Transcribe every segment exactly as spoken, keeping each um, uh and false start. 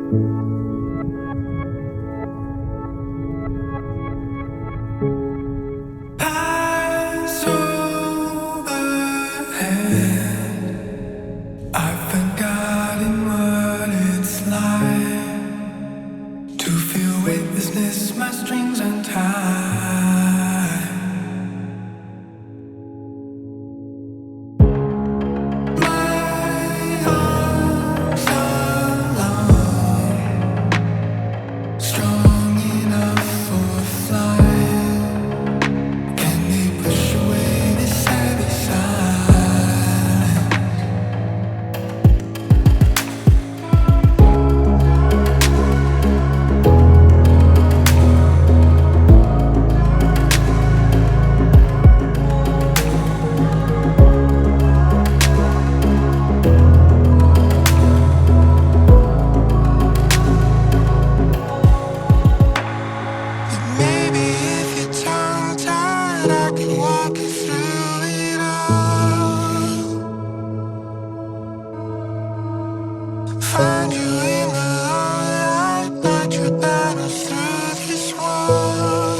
Pass overhead. I've forgotten what it's like to feel weightlessness, my strings untied. My arms are long, strong enough for flight. Can they push away this heavy side? Maybe if you're tongue-tied, I can walk you through it all. Find you in the light, light your battle through this wall.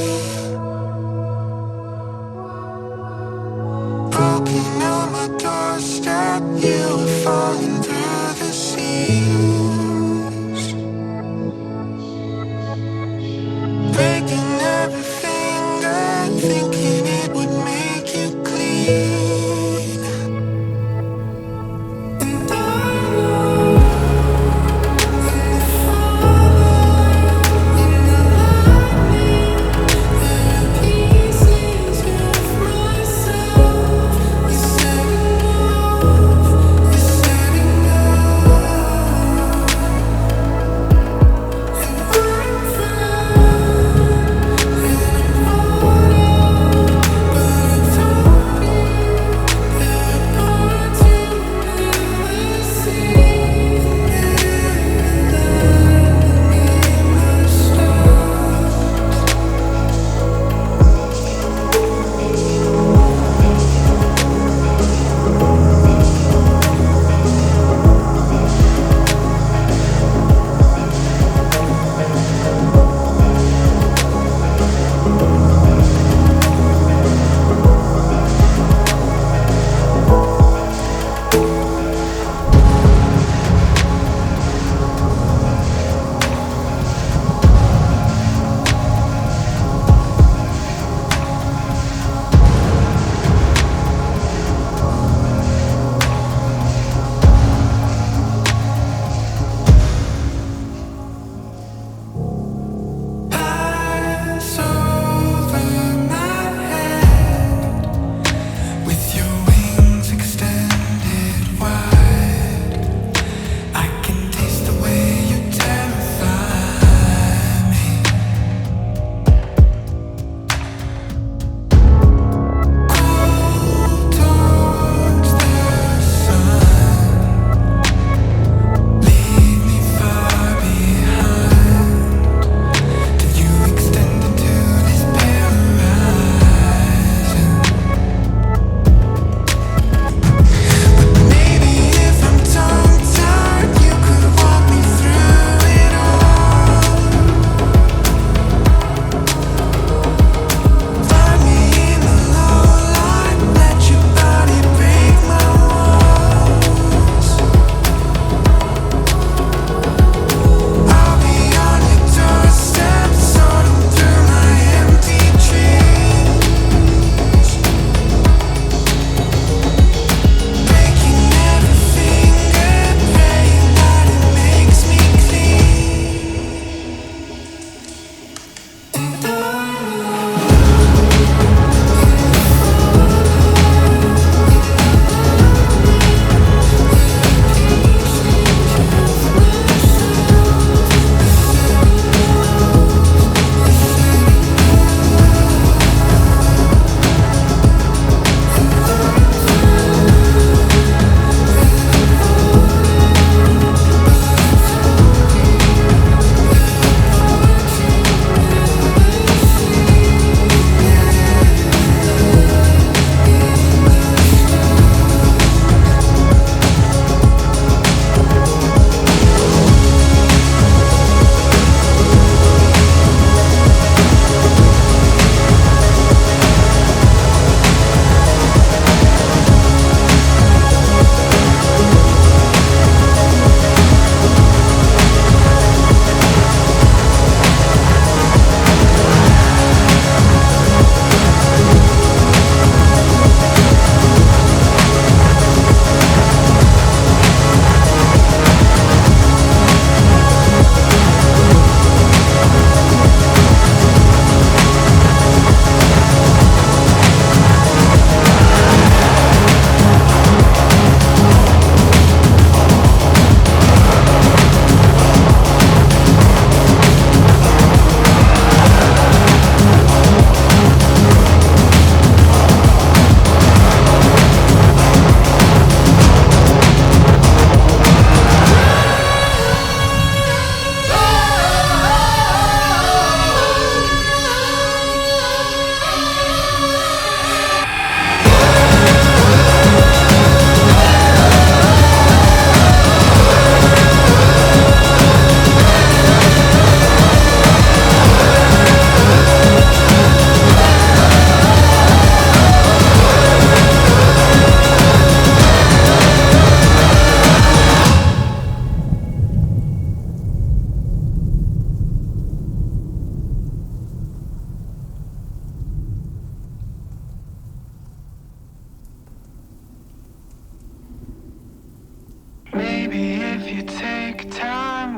Broken on my doorstep, you were falling through the seams, breaking every finger, thinking it would make you clean. And I know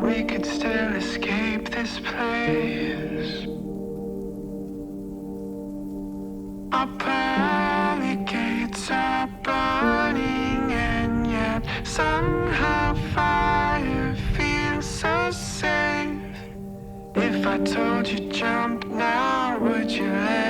we could still escape this place. Our pearly gates are burning, and yet somehow fire feels so safe. If I told you jump now, would you let